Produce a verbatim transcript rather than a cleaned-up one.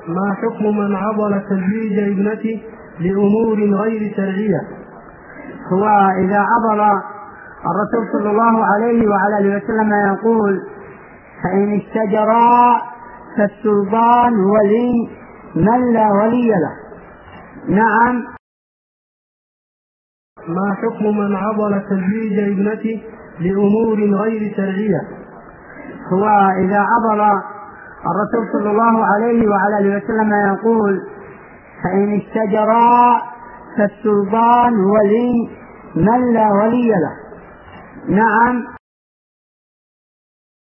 ما حكم من عضل تزويج ابنته لأمور غير شرعية؟ هو إذا عضل الرسول صلى الله عليه وعلى آله وسلم يقول: فإن اشتجرا فالسلطان ولي من لا ولي له. نعم. ما حكم من عضل تزويج ابنته لأمور غير شرعية؟ هو إذا عضل الرسول صلى الله عليه وعلى آله وسلم يقول: فإن اشتجرا فالسلطان ولي من لا ولي له. نعم.